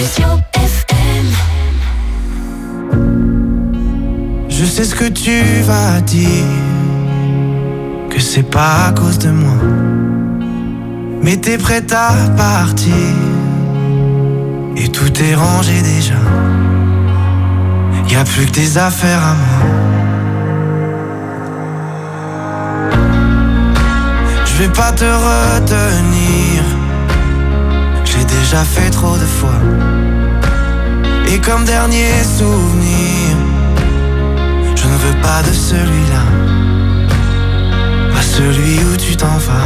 Je sais ce que tu vas dire, que c'est pas à cause de moi, mais t'es prête à partir et tout est rangé déjà. Y'a plus que tes affaires à moi. Je vais pas te retenir, j'ai déjà fait trop de fois. Et comme dernier souvenir, je ne veux pas de celui-là, pas celui où tu t'en vas.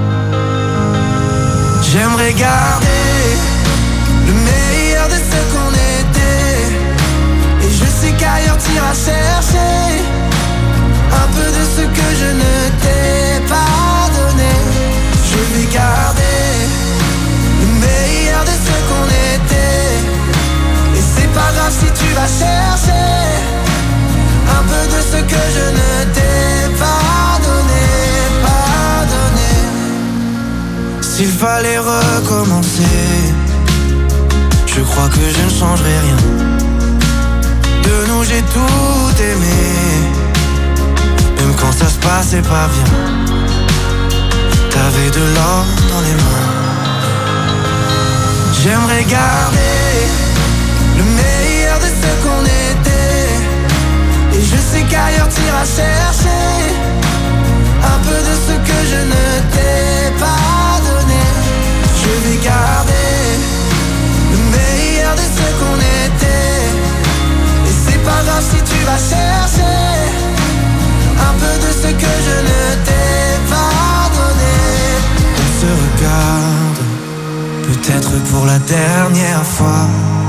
J'aimerais garder le meilleur de ce qu'on était, et je sais qu'ailleurs t'iras chercher un peu de ce que je ne t'ai pas donné. Je vais garder le meilleur de ce qu'on était, et c'est pas grave si tu vas chercher un peu de ce que je ne t'ai pas donné, pas donné. S'il fallait recommencer, je crois que je ne changerai rien. De nous j'ai tout aimé, même quand ça se passait pas bien. T'avais de l'or dans les mains. J'aimerais garder le meilleur de ce qu'on était, et je sais qu'ailleurs t'iras chercher un peu de ce que je ne t'ai pas donné. Je vais garder le meilleur de ce qu'on était, et c'est pas grave si tu vas chercher un peu de ce que je ne t'ai pas donné. On se regarde, peut-être pour la dernière fois,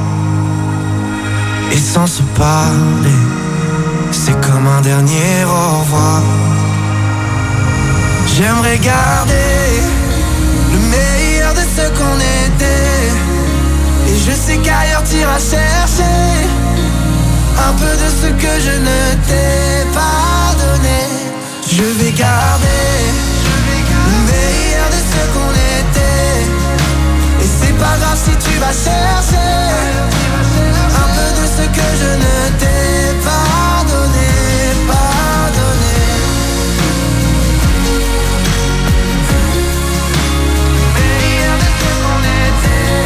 et sans se parler, c'est comme un dernier au revoir. J'aimerais garder le meilleur de ce qu'on était, et je sais qu'ailleurs t'iras chercher un peu de ce que je ne t'ai pas donné. Je vais garder le meilleur de ce qu'on était, et c'est pas grave si tu vas chercher un peu de ce que je ne t'ai pas donné, pas donné. Meilleur de ce qu'on était,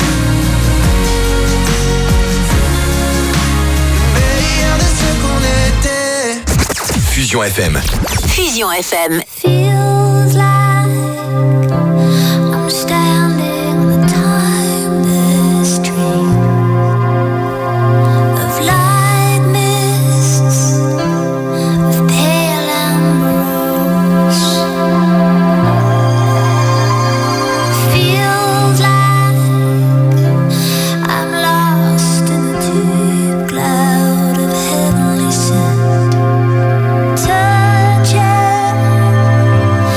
meilleur de ce qu'on était. Fusion FM. Fusion FM. Feels like I'm standing on a timeless street of light mists, of pale ambrose. Feels like I'm lost in the deep cloud of heavenly scent. Touching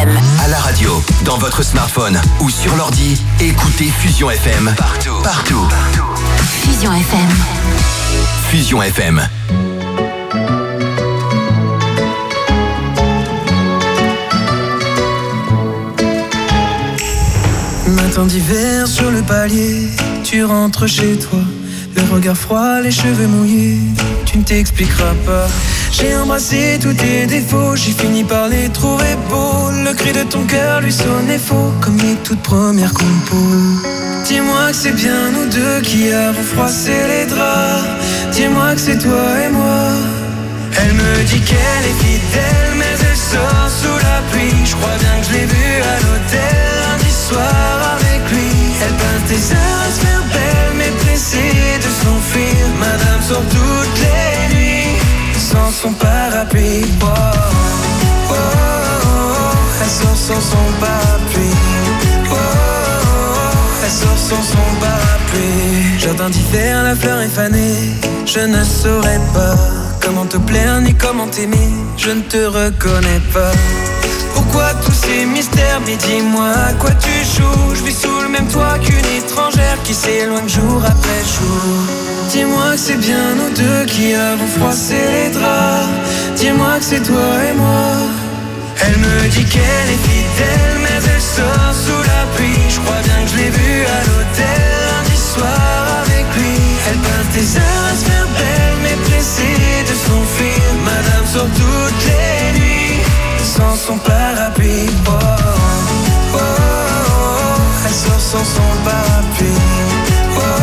FM. À la radio, dans votre smartphone ou sur l'ordi, écoutez Fusion FM. Partout. Fusion FM. Fusion FM. Matin d'hiver sur le palier, tu rentres chez toi, le regard froid, les cheveux mouillés, tu ne t'expliqueras pas. J'ai embrassé tous tes défauts, j'ai fini par les trouver beaux. Le cri de ton cœur lui sonnait faux, comme les toutes premières compos. Dis-moi que c'est bien nous deux qui avons froissé les draps. Dis-moi que c'est toi et moi. Elle me dit qu'elle est fidèle, mais elle sort sous la pluie. Je crois bien que je l'ai vue à l'hôtel lundi soir avec lui. Elle peint tes heures à se faire belle, mais pressée de s'enfuir. Madame sort toutes les nuits sans son parapluie. Oh, oh, oh, oh. Elle sort sans son parapluie. Oh, oh, oh. Elle sort sans son parapluie. Jardin d'hiver, la fleur est fanée. Je ne saurais pas comment te plaire ni comment t'aimer. Je ne te reconnais pas. Pourquoi tous ces mystères? Mais dis-moi à quoi tu joues. Je vis sous le même toit qu'une étrangère qui s'éloigne jour après jour. Dis-moi que c'est bien nous deux qui avons froissé les draps. Dis-moi que c'est toi et moi. Elle me dit qu'elle est fidèle, mais elle sort sous la pluie. Je crois bien que je l'ai vue à l'hôtel lundi soir avec lui. Elle peint tes heures à se faire belle, mais pressée de s'enfuir. Madame sort toutes les nuits sans son parapluie. Oh, oh, oh, oh. Elle sort sans son parapluie. Oh, oh,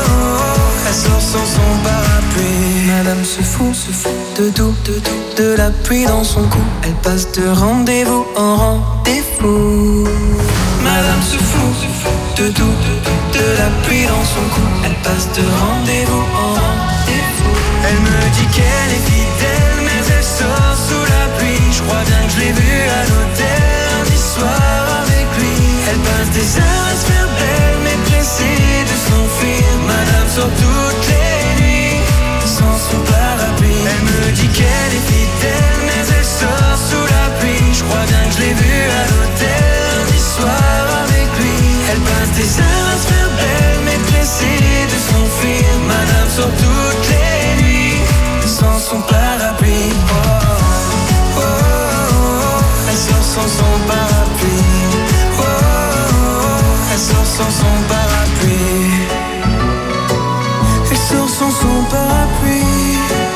oh. Elle sort sans son parapluie. Madame se fout de tout, de la pluie dans son cou. Elle passe de rendez-vous en rendez-vous. Madame se fout de tout, de la pluie dans son cou. Elle passe de rendez-vous en rendez-vous. Elle me dit qu'elle est fidèle, mais elle sort sous la pluie. Je crois bien que je l'ai vue à l'hôtel lundi soir avec lui. Elle passe des heures à se faire belle, mais pressée de s'enfuir. Madame sort toutes les nuits sans son parapluie. Elle me dit qu'elle est fidèle, mais elle sort sous la pluie. Je crois bien que je l'ai vue à l'hôtel lundi soir avec lui. Elle passe des heures à se faire belle, mais pressée de s'enfuir. Madame sort toutes les nuits sans son parapluie. Oh, oh, oh, oh. Elle sort sans son parapluie. Oh, oh, oh. Elle sort sans son parapluie. Elle sort sans son parapluie.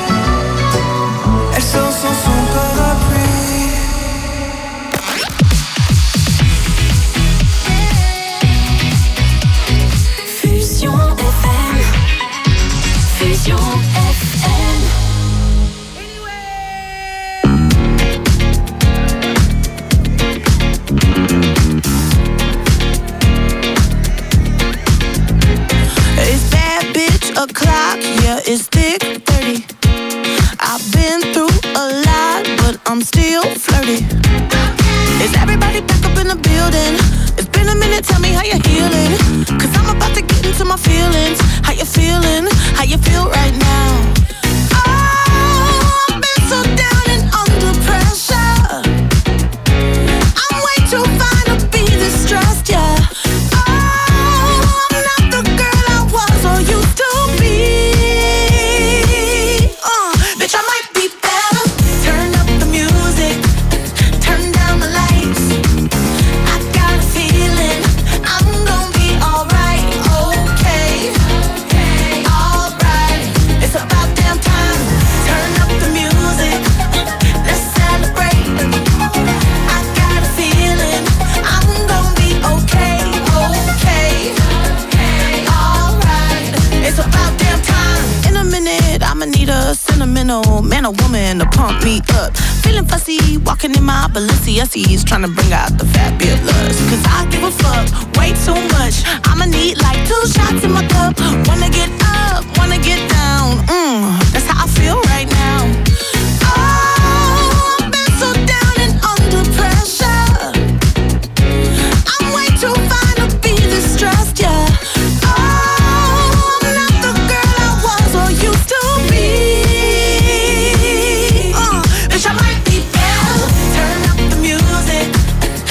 Elle sort sans son parapluie. Fusion FM. Fusion FM. It's bad bitch o'clock, yeah, it's thick 30. I've been through a lot, but I'm still flirty. Is everybody back up in the building? It's been a minute, tell me how you're healing. Cause I'm about to get into my feelings. How you feeling? How you feel right now? Oh, I've been so down and under pressure. I'm way too fine to be distressed, yeah. Oh, I'm not the girl I was or used to be. Bitch, I might be better. Turn up the music, turn down the lights. I got a feeling I'm gonna be alright, okay, alright. It's about damn time. Turn up the music, let's celebrate. I got a feeling I'm gonna be okay, alright. It's about damn time. In a minute, I'ma need a sentimental man or woman to pump me up. Feeling fussy, walking in my Balenciennes, trying to bring out the fabulous. Cause I give a fuck way too much. I'ma need like 2 shots in my cup. Wanna get up, wanna get down. That's how I feel right now. Oh, I've been so down and under pressure. I'm way too fine to be distressed, yeah. Oh, I'm not the girl I was or used to be. Bitch, I might be better. Turn up the music,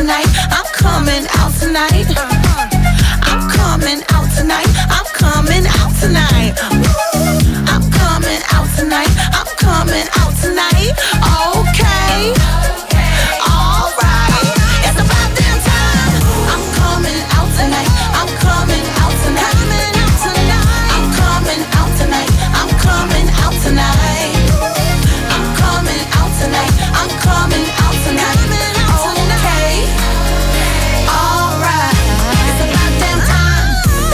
tonight. I'm coming out tonight. I'm coming out tonight. I'm coming out tonight. I'm coming out tonight. I'm coming out tonight. Okay. Alright. It's about damn time. I'm coming out tonight. I'm coming out tonight. I'm coming out tonight. I'm coming out tonight. I'm coming out tonight. I'm coming out tonight. Okay. Alright. It's about damn time.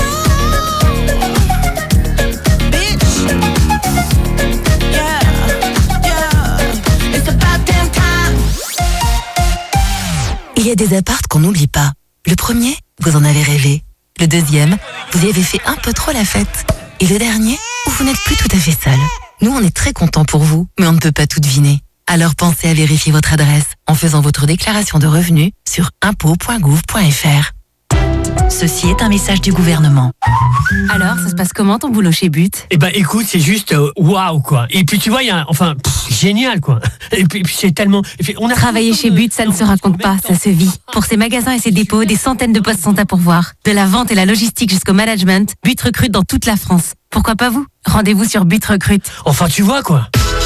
Bitch. Yeah. Yeah. It's about damn time. Il y a des apparts qu'on n'oublie pas. Le premier, vous en avez rêvé. Le deuxième, vous y avez fait un peu trop la fête. Et le dernier, où vous n'êtes plus tout à fait seul. Nous, on est très contents pour vous, mais on ne peut pas tout deviner. Alors pensez à vérifier votre adresse en faisant votre déclaration de revenus sur impôts.gouv.fr. Ceci est un message du gouvernement. Alors, ça se passe comment ton boulot chez But ? Eh ben écoute, c'est juste waouh quoi. Et puis tu vois, il y a génial quoi. Et puis c'est tellement Travailler chez But, ça ne se raconte pas, ça se vit. Pour ses magasins et ses dépôts, des centaines de postes sont à pourvoir. De la vente et la logistique jusqu'au management, But recrute dans toute la France. Pourquoi pas vous ? Rendez-vous sur But Recrute. Enfin tu vois quoi.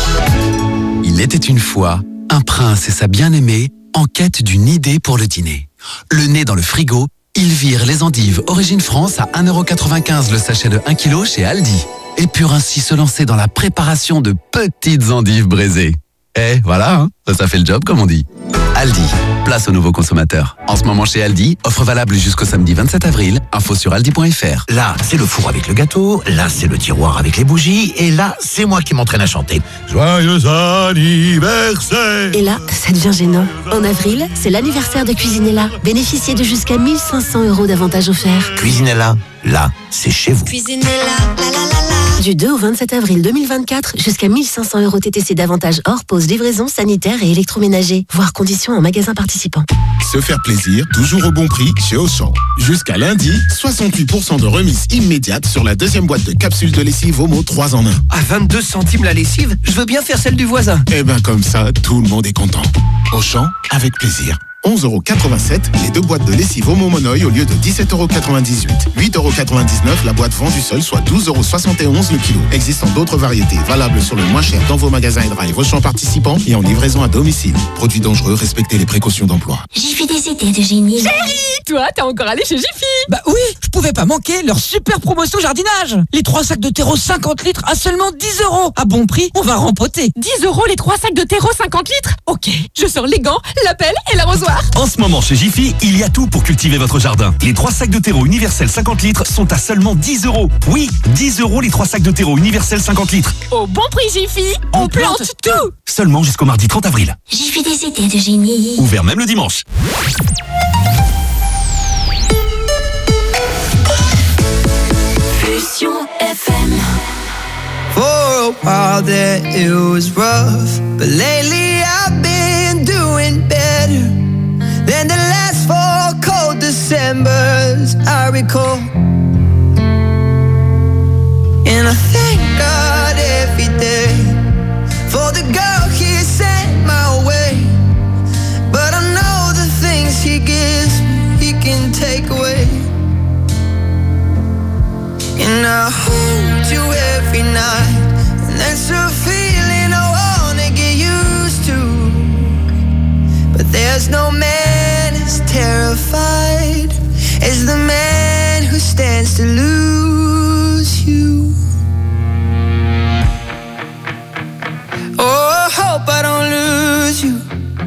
Il était une fois un prince et sa bien-aimée en quête d'une idée pour le dîner. Le nez dans le frigo, ils virent les endives Origine France à 1,95€ le sachet de 1 kg chez Aldi et purent ainsi se lancer dans la préparation de petites endives braisées. Et voilà, hein, ça fait le job comme on dit. Aldi, place aux nouveaux consommateurs. En ce moment chez Aldi, offre valable jusqu'au samedi 27 avril. Info sur aldi.fr. Là, c'est le four avec le gâteau. Là, c'est le tiroir avec les bougies. Et là, c'est moi qui m'entraîne à chanter. Joyeux anniversaire! Et là, ça devient gênant. En avril, c'est l'anniversaire de Cuisinella. Bénéficiez de jusqu'à 1 500 € d'avantages offerts. Cuisinella, là, c'est chez vous. Cuisinella, la la la la. Du 2 au 27 avril 2024, jusqu'à 1 500 € TTC d'avantages hors pause, livraison, sanitaire et électroménager. Voir conditions en magasin participant. Se faire plaisir, toujours au bon prix chez Auchan. Jusqu'à lundi, 68% de remise immédiate sur la deuxième boîte de capsules de lessive Omo 3 en 1. À 22 centimes la lessive, je veux bien faire celle du voisin. Eh ben comme ça, tout le monde est content. Auchan, avec plaisir. 11,87 € les deux boîtes de lessive Omo Monoï au lieu de 17,98 €. 8,99 € la boîte vendue seule, soit 12,71 € le kilo. Existant d'autres variétés, valables sur le moins cher dans vos magasins et drive Auchan participants et en livraison à domicile. Produits dangereux, respectez les précautions d'emploi. Jiffy des idées de génie. Chérie, toi, t'es encore allé chez Jiffy? Bah oui, je pouvais pas manquer leur super promotion jardinage. Les 3 sacs de terreau 50 litres à seulement 10 €. À bon prix, on va rempoter. 10 € les 3 sacs de terreau 50 litres? Ok, je sors les gants, la pelle et l'arrosoir. En ce moment chez Jiffy, il y a tout pour cultiver votre jardin. Les 3 sacs de terreau universel 50 litres sont à seulement 10 €. Oui, 10 € les 3 sacs de terreau universel 50 litres. Au bon prix Jiffy, on plante tout. Seulement jusqu'au mardi 30 avril. Jiffy des idées de génie. Ouvert même le dimanche. Fusion FM. For a while there it was rough, but lately I've been doing better than the last 4 cold Decembers I recall. And I thank God every day for the girl He sent my way. But I know the things He gives me, He can take away. And I hold you every night, and that's a feeling I wanna get used to. But there's no man as terrified as the man who stands to lose you. Oh, I hope I don't lose you.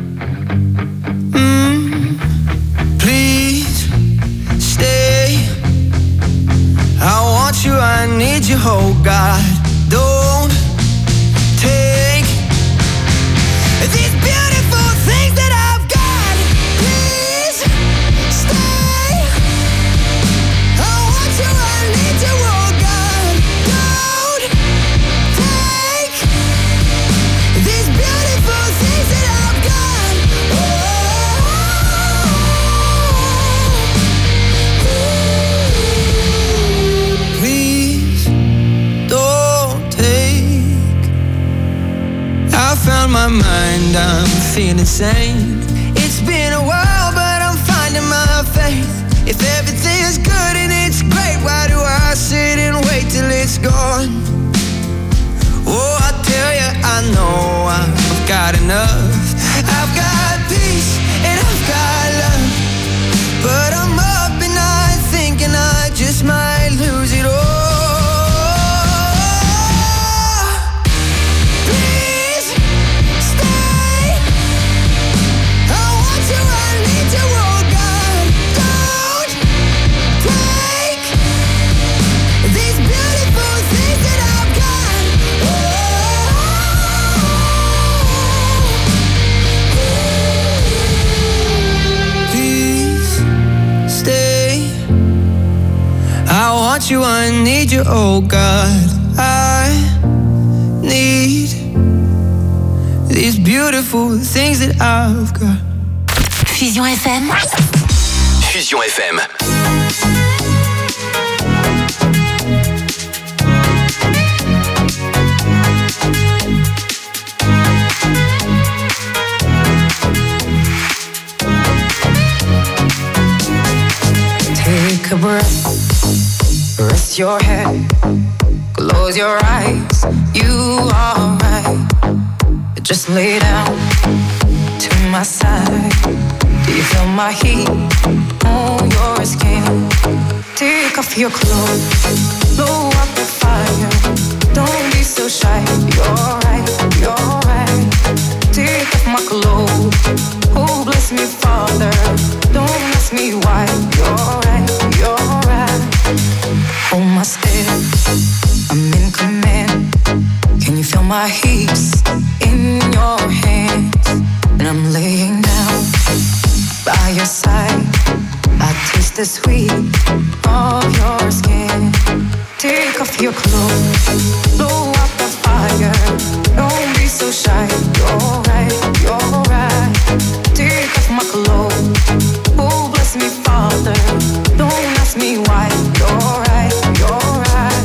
Please stay. I want you, I need you, oh God. Don't take these beautiful things that I've got. Please stay. I want you, I need you, oh God. Don't take these beautiful things that I've got. Please don't take. I found my mind, I'm feeling sane. It's been a while, but I'm in my faith. If everything is good and it's great, why do I sit and wait till it's gone? Oh, I tell you, I know I've got enough. I've got peace and I've got love, but I'm up at night thinking I just might lose it all. I want you, I need you, oh God. I need these beautiful things that I've got. Fusion FM. Fusion FM. Take a breath, rest your head, close your eyes, you are right. Just lay down to my side. Do you feel my heat on your skin? Take off your clothes, blow up the fire. Don't be so shy, you're right, you're right. Take off my clothes, oh bless me Father. Don't ask me why, you're right, you're right. Hold my step, I'm in command. Can you feel my hips in your hands? And I'm laying down by your side. I taste the sweet of your skin. Take off your clothes, blow up the fire. Don't be so shy, you're right, you're right. Take off my clothes, oh bless me Father. Don't ask me why, you're right, you're right.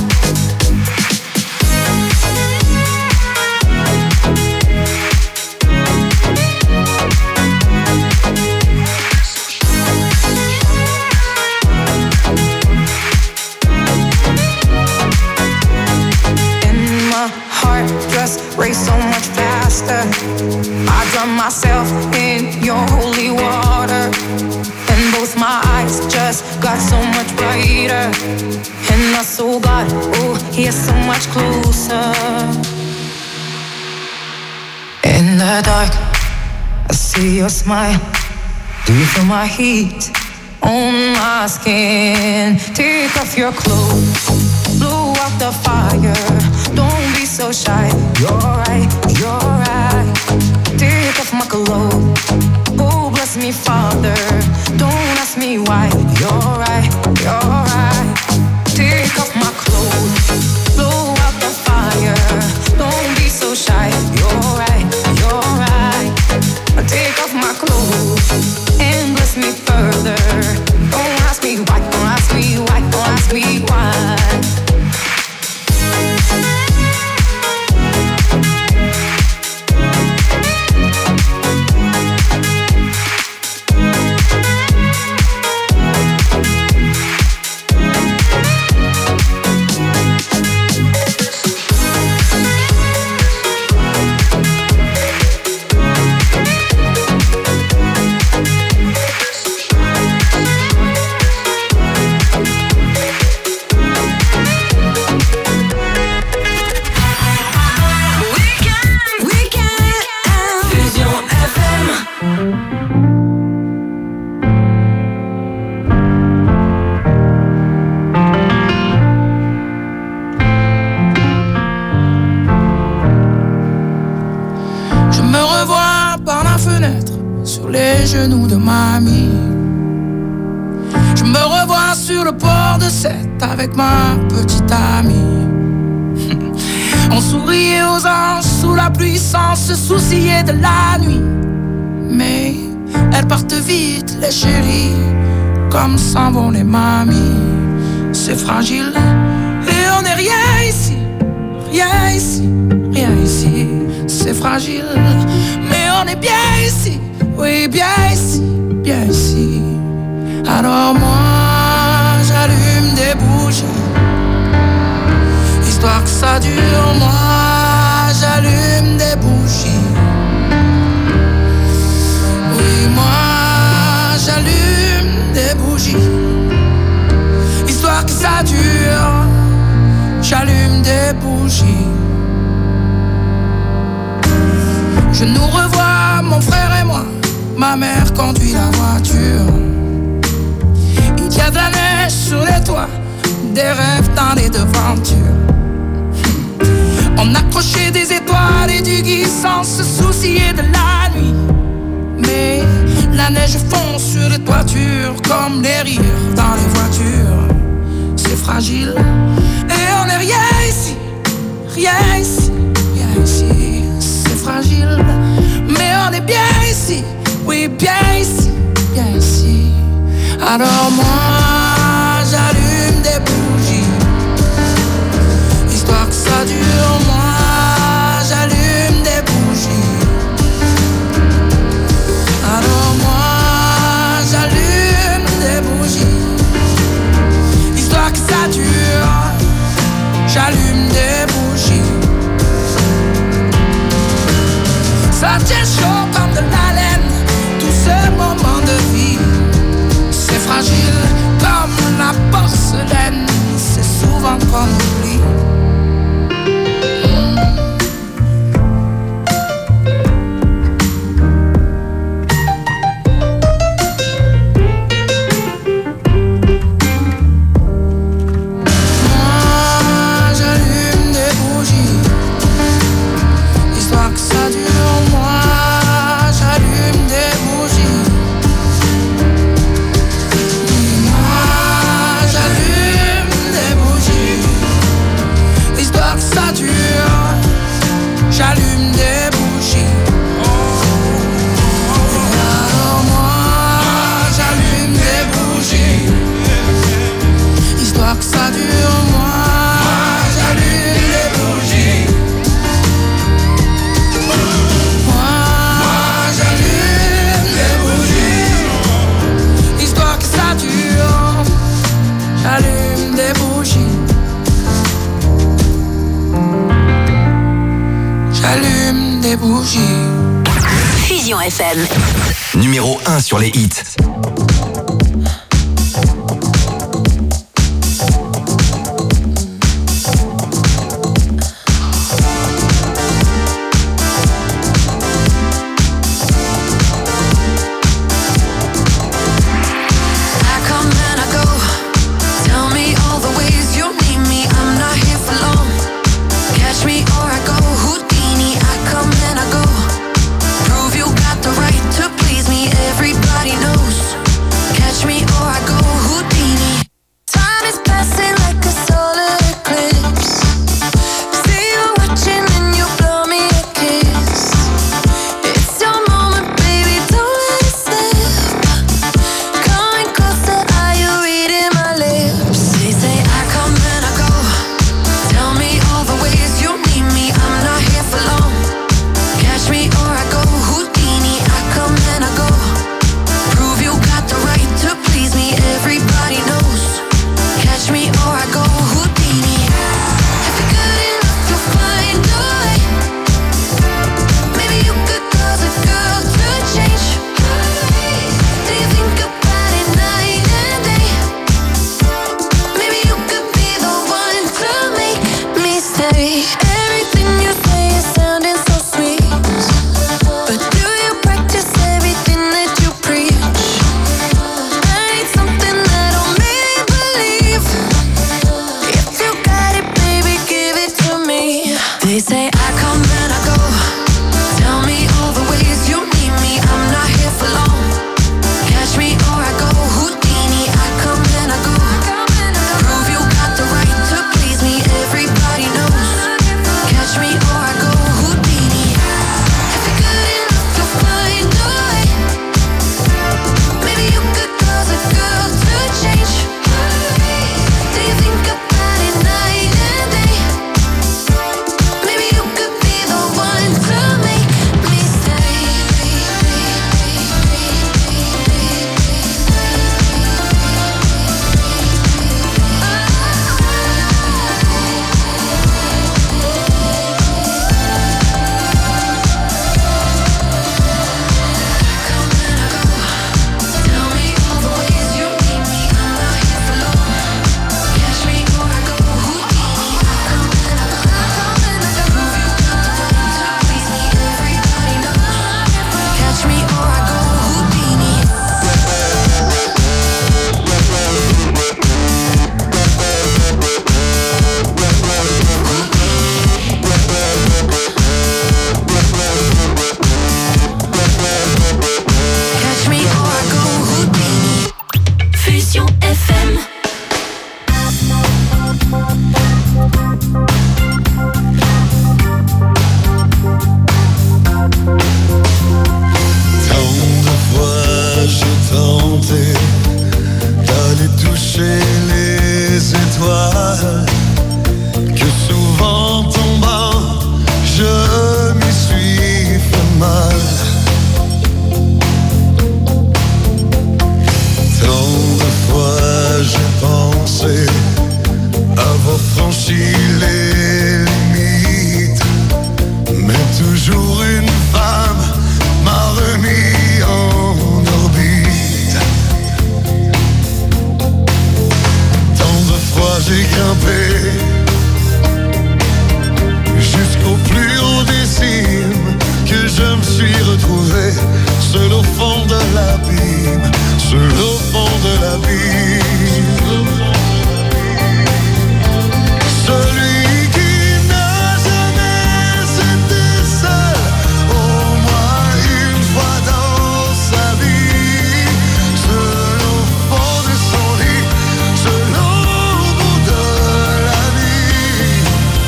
And my heart just race so much faster. I drown myself in your holy water, and both my eyes just got so much brighter. And my soul got, oh, he's so much closer. In the dark, I see your smile. Do you feel my heat on my skin? Take off your clothes, blow out the fire. Don't be so shy, you're right, you're right. Take off my clothes, oh bless me Father. Don't ask me why, you're right, you're right. Take off my clothes, blow out the fire. Don't be so shy, you're right, you're right. Take off my clothes and bless me further. Don't ask me why, don't ask me why, don't ask me why. Genoux de mamie. Je me revois sur le port de Sète avec ma petite amie. On souriait aux anges sous la pluie sans se soucier de la nuit. Mais elles partent vite les chéris, comme s'en vont les mamies. C'est fragile et on n'est rien ici, rien ici, rien ici. C'est fragile mais on est bien ici. Oui, bien ici, bien ici. Alors moi j'allume des bougies, histoire que ça dure. Moi j'allume des bougies. Oui, moi j'allume des bougies, histoire que ça dure. J'allume des bougies. Je nous revois, mon frère et moi. Ma mère conduit la voiture. Il y a de la neige sur les toits, des rêves dans les devantures. On accrochait des étoiles et du gui sans se soucier de la nuit. Mais la neige fond sur les toitures comme les rires dans les voitures. C'est fragile et on n'est rien ici, rien ici, rien ici. C'est fragile, mais on est bien ici, oui bien ici, bien ici. Alors moi j'allume des bougies, histoire que ça dure. Moi j'allume des bougies. Alors moi j'allume des bougies, histoire que ça dure. J'allume des bougies. Ça tient chaud comme de la laine, tout ce moment de vie. C'est fragile comme la porcelaine, c'est souvent qu'on oublie. J'allume des bougies. Alors moi j'allume des bougies, histoire que ça dure. Moi j'allume des bougies. Moi j'allume des bougies, histoire que ça dure. J'allume des bougies. J'allume des bougies. Fusion FM. Numéro 1 sur les hits. Prove you got the right to please me. Everybody knows retrouver seul au fond de l'abîme, seul au fond de l'abîme. Celui qui n'a jamais été seul, au moins une fois dans sa vie, seul au fond de son lit, seul au bout de la nuit.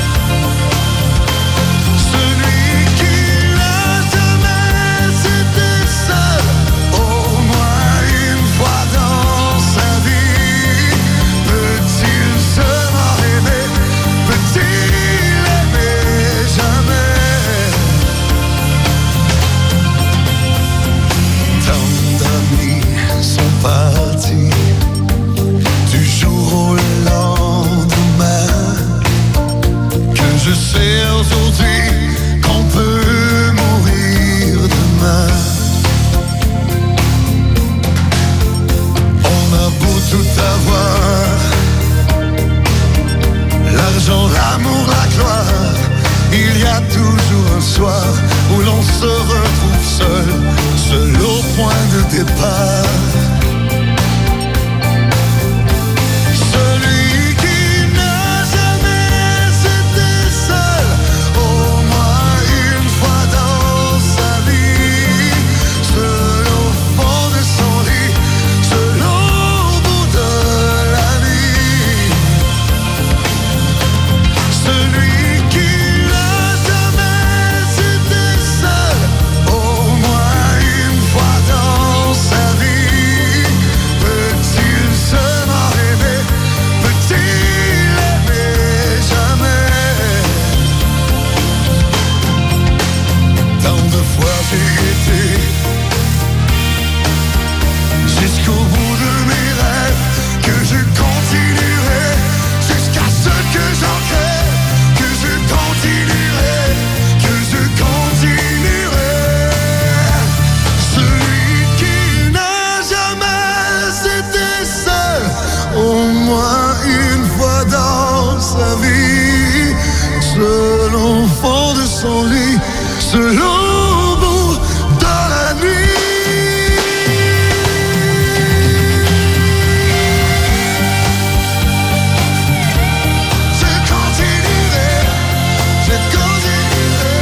Celui qui n'a jamais été seul, au moins une fois dans sa vie, peut-il seulement aimer, peut-il aimer jamais? Tant d'amis sont partis du jour au lendemain, que je sais aujourd'hui qu'on peut mourir demain. On a beau tout avoir, l'argent, l'amour, la gloire, il y a toujours un soir où l'on se retrouve seul, seul au point de départ. Celui qui n'a jamais été seul, au moins une fois dans sa vie, seul au fond de son lit, seul au bout de la nuit. Celui qui n'a jamais été seul, au moins une fois dans sa vie, peut-il seulement rêver, peut-il aimer jamais? Tant de fois j'ai été jusqu'au bout de mes rêves, que je continuerai jusqu'à ce que j'en crève, que je continuerai, que je continuerai. Celui qui n'a jamais été seul, au moins une fois dans sa vie, seul au fond de son lit, seul au bout de la nuit. Je continuerai, je continuerai.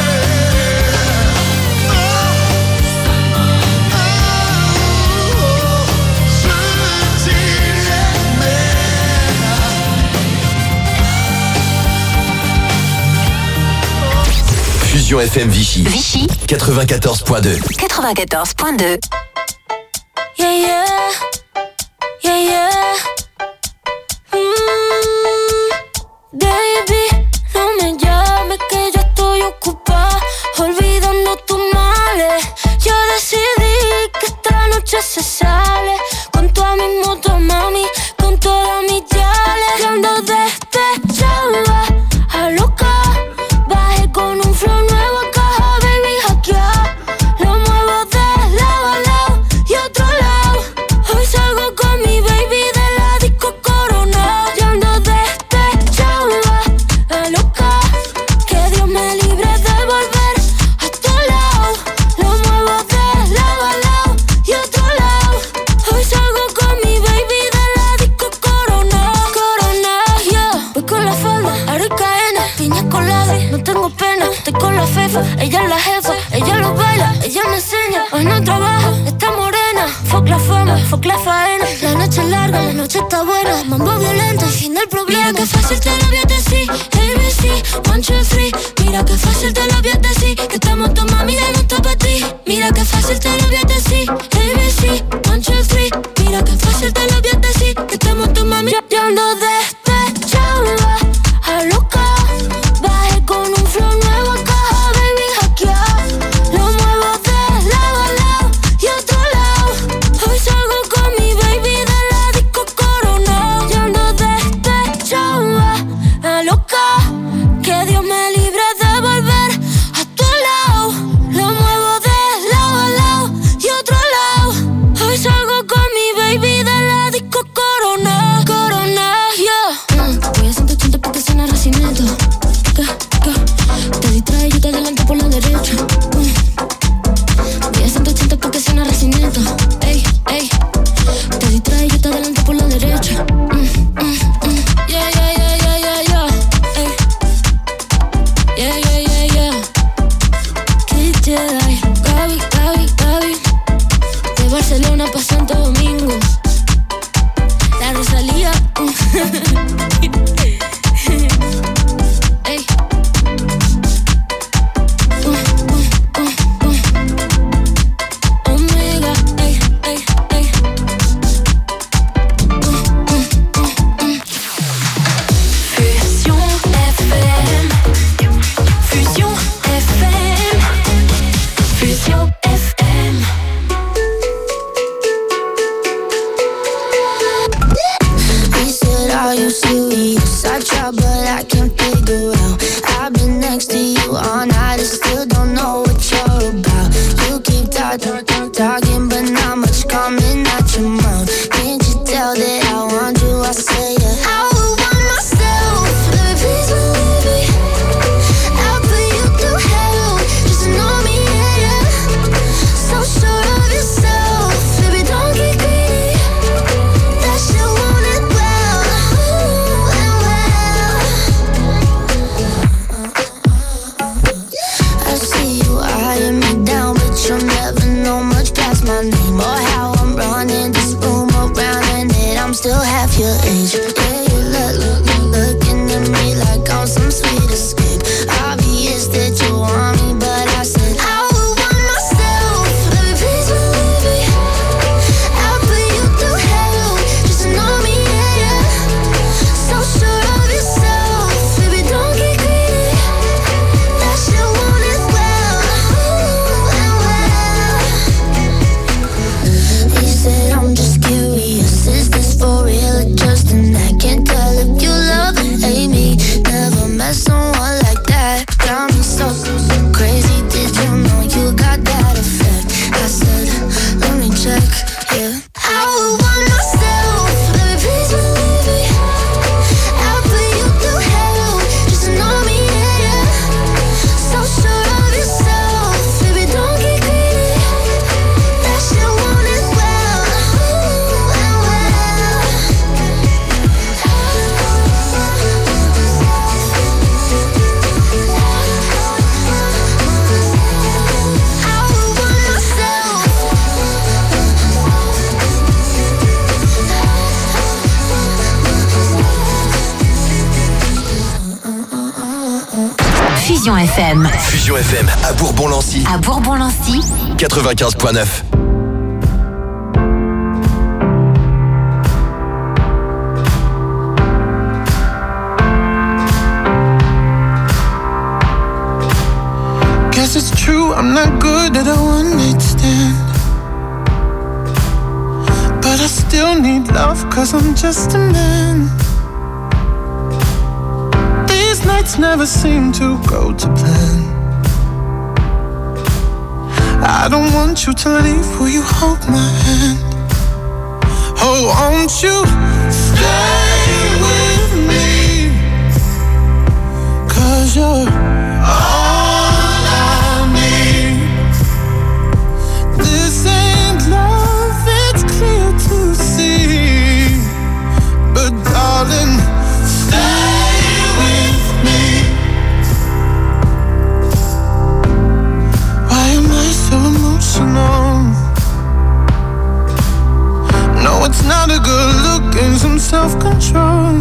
Je dirai Fusion FM Vichy. Vichy 94.2. 94.2. Yeah, yeah. Yeah, yeah. Baby, no me llames que yo estoy ocupada, olvidando tus males. Yo decidí que esta noche se sale con toda mi moto, mami, con todas mis yales. Yo ando despechada, a loca. Bajé con un flow nuevo a caja, baby, hackear. Lo muevo de lado a lado y otro lado. Hoy salgo con mi baby de la disco Corona. Yo ando despechada, a loca. Que Dios me libre de volver a tu lado. Lo muevo de lado a lado y otro lado. Hoy salgo con mi baby de la disco Corona. Corona, yeah. Voy con la falda, aricaena, piña colada. No tengo pena, estoy con la fefa. Ella es la jefa, ella lo baila, ella me enseña. Hoy no trabaja, está morena. Fuck la fama, fuck la faena. La noche es larga, la noche está buena. Mambo violento, el fin del problema. Mira que fácil te lo voy a decir, ABC, 1, 2, 3. Mira que fácil te lo voy a decir, que estamos tu mami de nuestra para ti. Mira que fácil te lo voy a decir, ABC, 1, 2, 3. Mira que fácil te lo voy a decir, que estamos tu mami. Yo ando despechada, a loca. Bajé con un flow nuevo a caja, baby, hackear. Lo muevo de lado a lado y otro lado. Hoy salgo con mi baby de la disco Corona. Yo ando despechada, a loca. Que Dios me libre de volver a tu lado. Jedi. Gaby, Gaby, Gaby. De Barcelona pa' Santo Domingo. La Rosalía. Ey. Omega, ey, ey, ey. Fusion FM. Fusion FM. Fusion FM. He said, are you serious? I try but I can't figure out. I've been next to you all night and still don't know what you're about. You keep talking but not much coming out your mouth. Can't you tell that I want you? I say yeah. I would want myself. Baby, please believe me. I'll put you through hell. Just know me, yeah, yeah. So sure of yourself. Baby, don't get greedy. That shit want it well, and well. I see you eyeing me down, but you'll never know much past my name or how I'm running this room around, and that I'm still half your age. Yeah, you looking at me like I'm some sweet escape. Obvious that you want me, but I said I would want myself. Baby, please believe me. I'll put you through hell. Just know me, yeah, yeah. So sure of yourself. Baby, don't get greedy. That shit want it well, and well. He said, I'm just curious. Is this for real or just an act? Can't tell if you love or hate me. Never met someone like that. Got me so crazy. Did you know you got that effect? I said, let me check, yeah. I would want myself. Baby, please believe me. I'll put you through hell. Just know me, yeah, yeah. So sure of yourself. Baby, don't get greedy. That shit want it well, and well. I would want myself. Fusion FM. Fusion FM à Bourbon-Lancy. À Bourbon-Lancy, 95.9. Guess it's true, I'm not good at a one-night stand. But I still need love, cause I'm just a man. These nights never seem to go to plan. I don't want you to leave, will you hold my hand? Oh, won't you stay with me? Cause you're all I need. This ain't love, it's clear to see. But darling, stay with me. Why am I so emotional? No, it's not a good look and some self-control.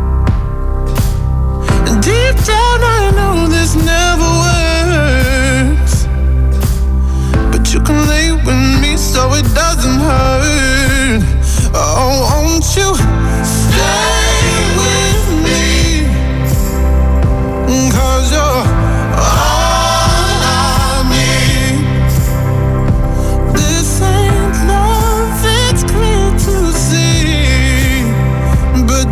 And deep down I know this never works, but you can lay with me so it doesn't hurt. Oh, won't you stay with me? Cause you're all I need. This ain't love, it's clear to see. But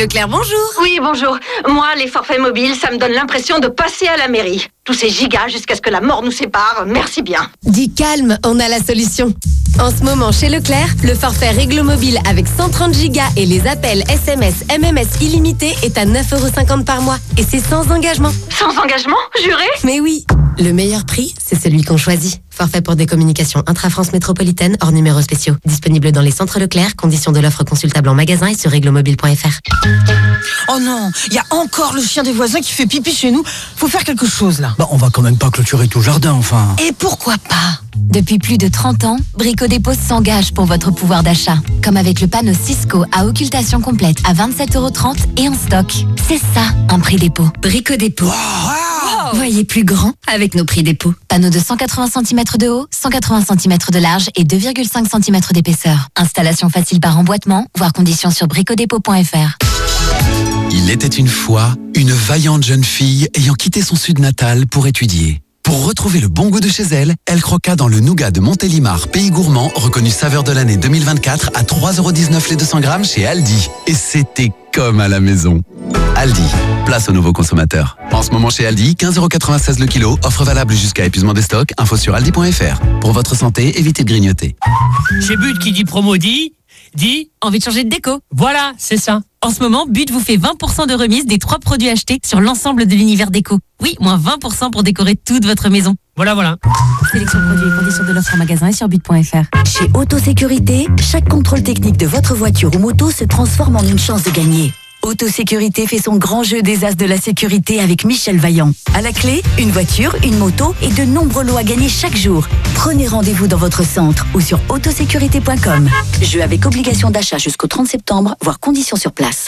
Leclerc, bonjour. Oui, bonjour. Moi, les forfaits mobiles, ça me donne l'impression de passer à la mairie. Tous ces gigas jusqu'à ce que la mort nous sépare, merci bien. Dis calme, on a la solution. En ce moment, chez Leclerc, le forfait Réglo Mobile avec 130 gigas et les appels SMS, MMS illimités est à 9,50€ par mois. Et c'est sans engagement. Sans engagement, juré? Mais oui. Le meilleur prix, c'est celui qu'on choisit. Forfait pour des communications intra-France métropolitaine hors numéros spéciaux. Disponible dans les centres Leclerc. Conditions de l'offre consultable en magasin et sur reglomobile.fr. Oh non, il y a encore le chien des voisins qui fait pipi chez nous. Faut faire quelque chose là. Bah, on va quand même pas clôturer tout le jardin, enfin. Et pourquoi pas? Depuis plus de 30 ans, Brico Dépôt s'engage pour votre pouvoir d'achat. Comme avec le panneau Cisco à occultation complète à 27,30€ et en stock. C'est ça, un prix dépôt. Brico Dépôt. Wow. Voyez plus grand avec nos prix dépôt. Panneau de 180 cm de haut, 180 cm de large et 2,5 cm d'épaisseur. Installation facile par emboîtement, voire conditions sur bricodépôt.fr. Il était une fois une vaillante jeune fille ayant quitté son sud natal pour étudier. Pour retrouver le bon goût de chez elle, elle croqua dans le nougat de Montélimar, pays gourmand, reconnu saveur de l'année 2024 à 3,19€ les 200 grammes chez Aldi. Et c'était comme à la maison. Aldi, place aux nouveaux consommateurs. En ce moment chez Aldi, 15,96€ le kilo, offre valable jusqu'à épuisement des stocks, info sur aldi.fr. Pour votre santé, évitez de grignoter. Chez But qui dit promo dit envie de changer de déco. Voilà, c'est ça. En ce moment, But vous fait 20% de remise des 3 produits achetés sur l'ensemble de l'univers déco. Oui, moins 20% pour décorer toute votre maison. Voilà. Sélection produits et conditions de l'offre en magasin et sur but.fr. Chez Autosécurité, chaque contrôle technique de votre voiture ou moto se transforme en une chance de gagner. Autosécurité fait son grand jeu des as de la sécurité avec Michel Vaillant. À la clé, une voiture, une moto et de nombreux lots à gagner chaque jour. Prenez rendez-vous dans votre centre ou sur autosécurité.com. Jeu avec obligation d'achat jusqu'au 30 septembre, voire conditions sur place.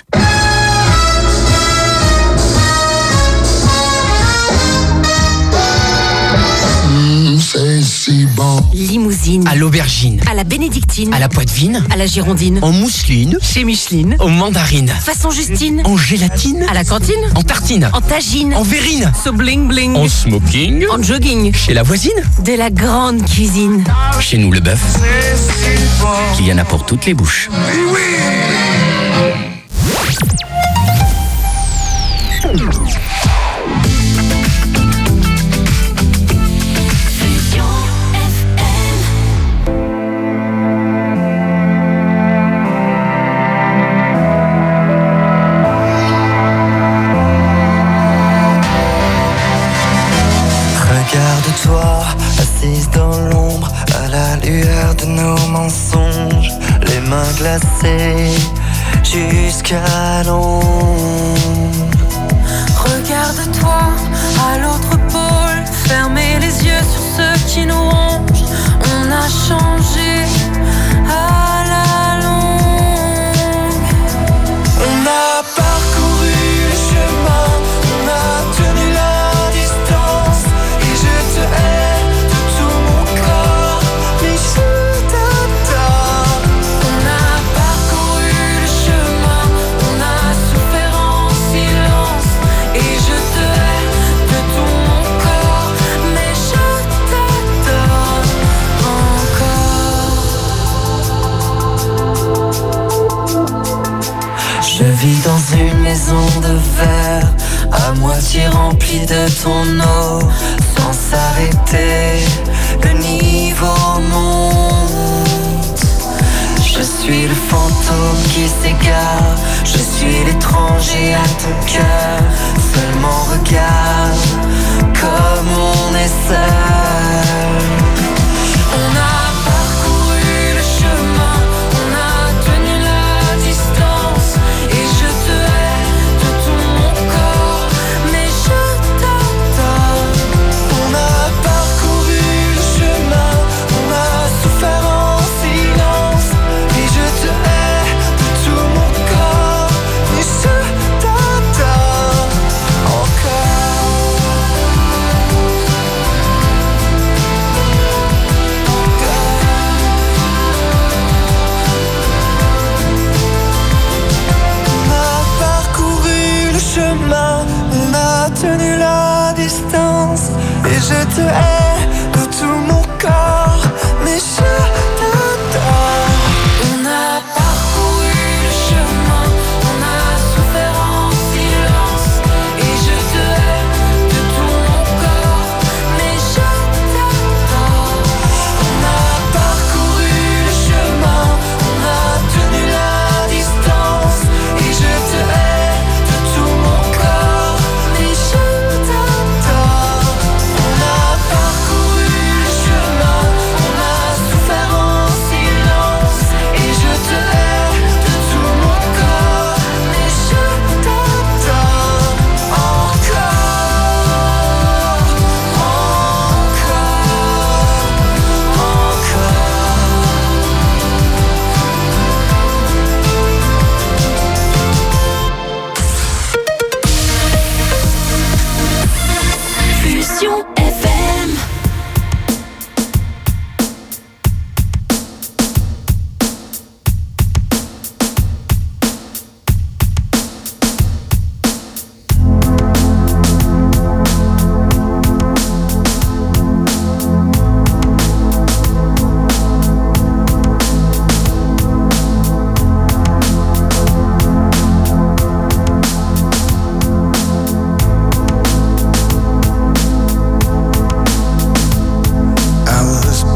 C'est si bon. Limousine. À l'aubergine. À la bénédictine. À la poitevine. À la girondine. En mousseline. Chez Micheline. En mandarine. Façon Justine. En gélatine. À la cantine. En tartine. En tagine. En verrine. So bling bling. En smoking. En jogging. Chez la voisine. De la grande cuisine. Chez nous, le bœuf. Qu'il y en a pour toutes les bouches. Regarde-toi, assise dans l'ombre, à la lueur de nos mensonges, les mains glacées jusqu'à l'ombre. Regarde-toi à l'autre pôle, fermez les yeux sur ceux qui nous rongent. On a changé à la longue. On a parcouru le chemin, on a tenu la distance. Et je te hais de tout mon corps, mais je t'adore. On a parcouru le chemin, on a souffert en silence. Et je te hais de tout mon corps, mais je t'adore encore. Je vis dans une maison de verre, à moitié remplie de ton eau. Sans s'arrêter, le niveau monte. Je suis le fantôme qui s'égare, je suis l'étranger à ton cœur. Seulement regarde comme on est seul. On a parcouru le chemin, on a tenu la distance. Et je te hais de tout mon corps, mais je t'adore. On a parcouru le chemin, on a souffert en silence. Et je te hais de tout mon corps, mais je t'adore encore.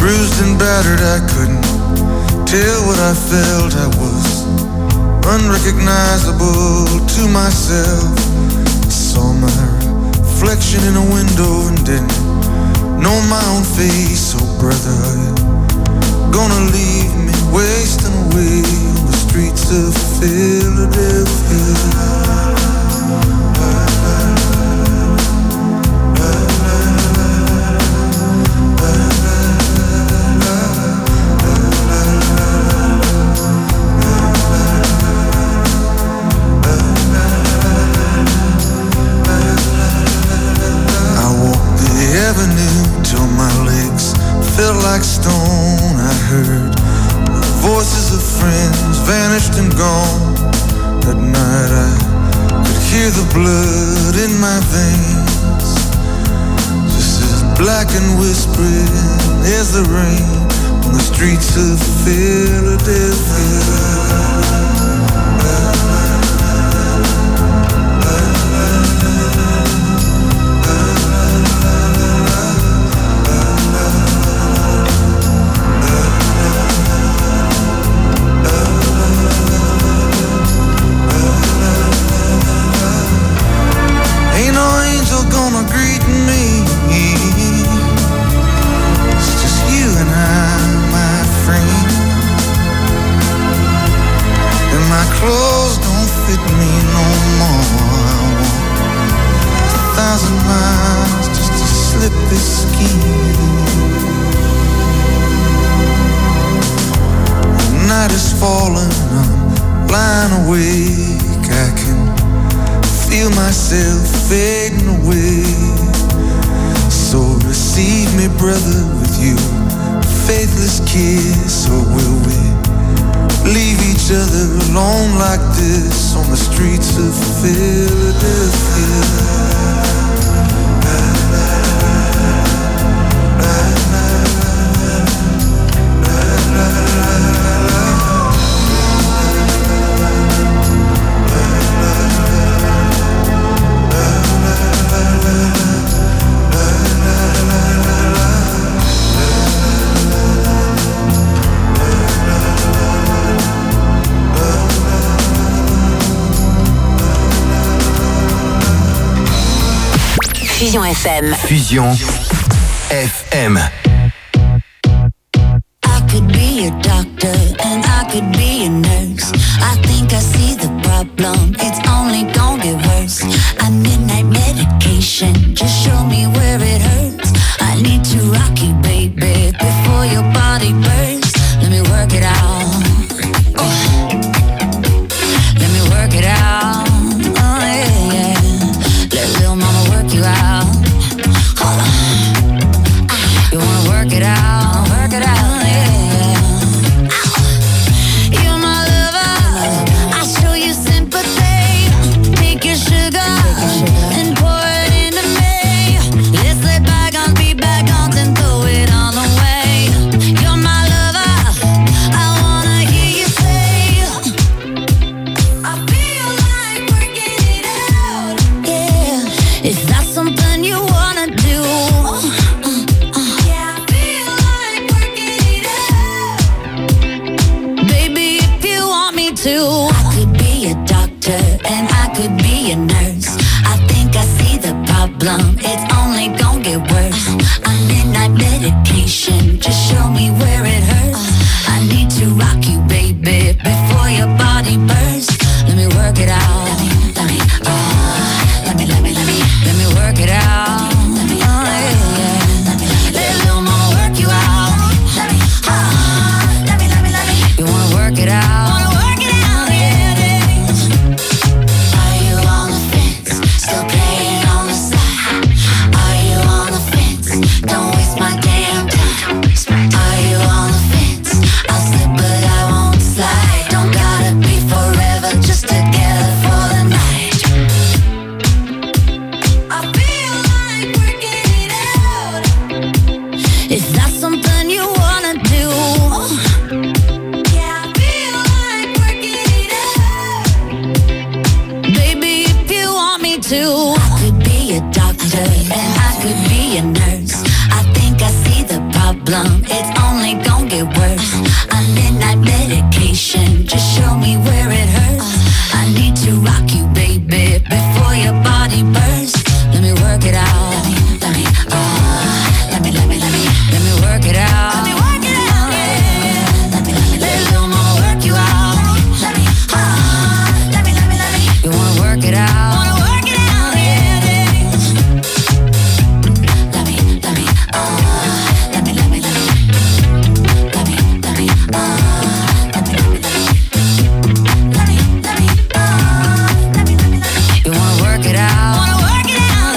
Bruised and battered, I couldn't tell what I felt. I was unrecognizable to myself. I saw my reflection in a window and didn't know my own face. Oh brother, are you gonna leave me wasting away on the streets of Philadelphia? Till my legs felt like stone. I heard the voices of friends vanished and gone. At night I could hear the blood in my veins, just as black and whispering as the rain on the streets of Philadelphia. Clothes don't fit me no more. I walk 1,000 miles just to slip this skin. The night is falling, I'm lying awake. I can feel myself fading away. So receive me, brother, with you faithless kiss, or will we leave each other alone like this on the streets of Philadelphia? Fusion FM. Fusion FM. I could be a doctor and I could be a nurse. I think I see the problem, it's only gonna get worse. I midnight medication, just show me where it hurts. I need to rock you, baby, before your body bursts. Let me work it out. Let me work it out. Oh yeah, yeah. Let little mama work you out. Hold on. You wanna work it out? Work it out, yeah. You're my lover. I show you sympathy. Take your sugar and pour it into me. Let's let bygones be bygones and throw it all away. You're my lover. I wanna hear you say, I feel like working it out. Yeah, is that something you wanna do? Yeah, I feel like working it out. Baby, if you want me to, I could be a doctor and I could be a nurse. I think I see the problem, it's only gonna get worse. I'm midnight medication, just show me where it hurts. I need to rock you, baby, before your body bursts. Let me work it out. Let me work it out. Oh, yeah. Let little mama work you out. You wanna work it out? Yeah. Are you on the fence? Still playing on the side? Are you on the fence? Don't waste my damn time. only gon' get worse. I midnight medication, just show me where it hurts. I need to rock you, baby, before your body bursts. Let me work it out. Let me work it out. Let me work it out. Let me little mama work you out. Let me. You wanna work it out? Wanna work it out? Yeah. Let me. You wanna work it out? Wanna work it out?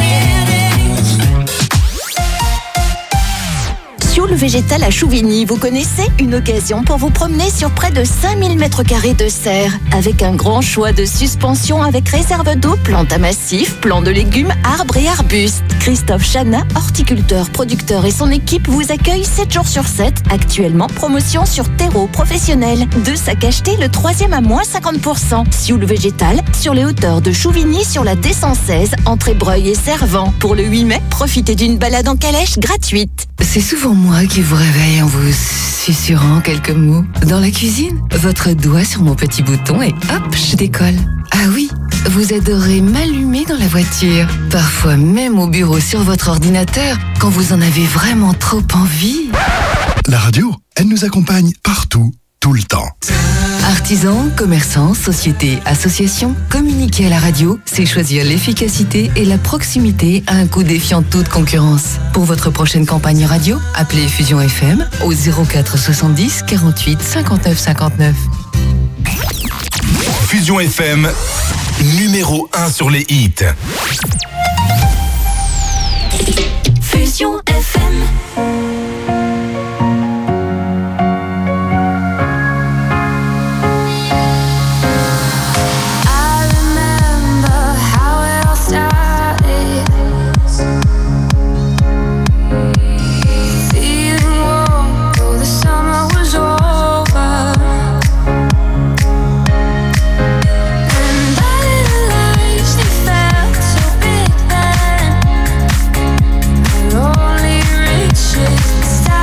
Yeah. Sioule végétal à Chouvigny, vous connaissez? Une occasion pour vous promener sur près de 5000 m² de serre, avec un grand choix de suspensions avec réserve d'eau, plantes à massifs, plants de légumes, arbres et arbustes. Christophe Chana, horticulteur, producteur et son équipe vous accueillent 7 jours sur 7. Actuellement, promotion sur terreau professionnel. 2 sacs achetés, le 3e à moins 50%. Sioule végétal sur les hauteurs de Chouvigny sur la D116, entre Breuil et Servan. Pour le 8 mai, profitez d'une balade en calèche gratuite. C'est souvent moi qui vous réveille en vous susurrant quelques mots. Dans la cuisine, votre doigt sur mon petit bouton et hop, je décolle. Ah oui, vous adorez m'allumer dans la voiture. Parfois même au bureau sur votre ordinateur, quand vous en avez vraiment trop envie. La radio, elle nous accompagne partout, tout le temps. Artisans, commerçants, sociétés, associations, communiquer à la radio, c'est choisir l'efficacité et la proximité à un coût défiant toute concurrence. Pour votre prochaine campagne radio, appelez Fusion FM au 04 70 48 59 59. Fusion FM, numéro 1 sur les hits. Fusion FM. Stop.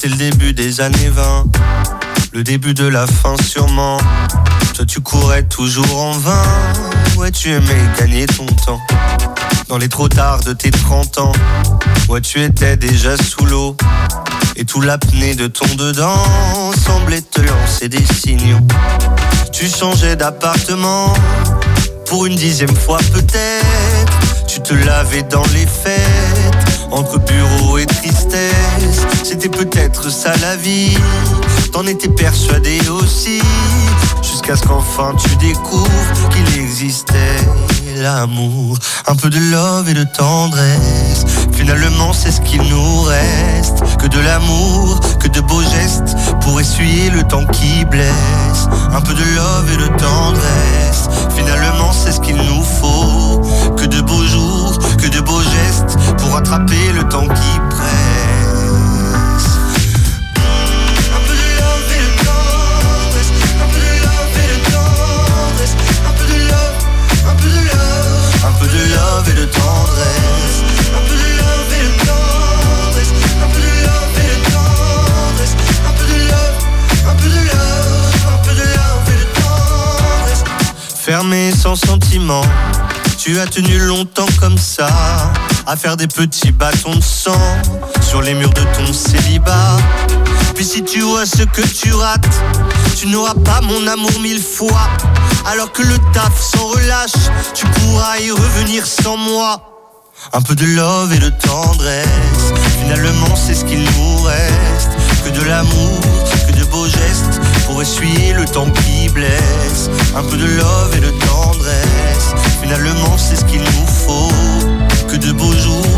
c'était le début des années 20, le début de la fin sûrement. Toi tu courais toujours en vain, ouais tu aimais gagner ton temps. Dans les trop tard de tes 30 ans, ouais tu étais déjà sous l'eau. Et tout l'apnée de ton dedans semblait te lancer des signaux. Tu changeais d'appartement pour une 10e fois peut-être. Tu te lavais dans les fêtes, entre bureau et tristesse. C'était peut-être ça la vie, t'en étais persuadé aussi. Jusqu'à ce qu'enfin tu découvres qu'il existait l'amour. Un peu de love et de tendresse, finalement c'est ce qu'il nous reste. Que de l'amour, que de beaux gestes pour essuyer le temps qui blesse. Un peu de love et de tendresse, finalement c'est ce qu'il nous faut. Que de beaux jours, que de beaux gestes pour rattraper le temps qui presse. Un peu de love et de tendresse, un peu de love et de tendresse, un peu de love, un peu de love, un peu de love et de tendresse, un peu de love et de tendresse, un peu de love et de tendresse, un peu de love, un peu de love, un peu de love et de tendresse. Fermé sans sentiment, tu as tenu longtemps comme ça, à faire des petits bâtons de sang sur les murs de ton célibat. Puis si tu vois ce que tu rates, tu n'auras pas mon amour 1000 fois. Alors que le taf s'en relâche, tu pourras y revenir sans moi. Un peu de love et de tendresse, finalement c'est ce qu'il nous reste. Que de l'amour, que de beaux gestes pour essuyer le temps qui blesse. Un peu de love et de tendresse, finalement c'est ce qu'il nous faut. Que de beaux jours,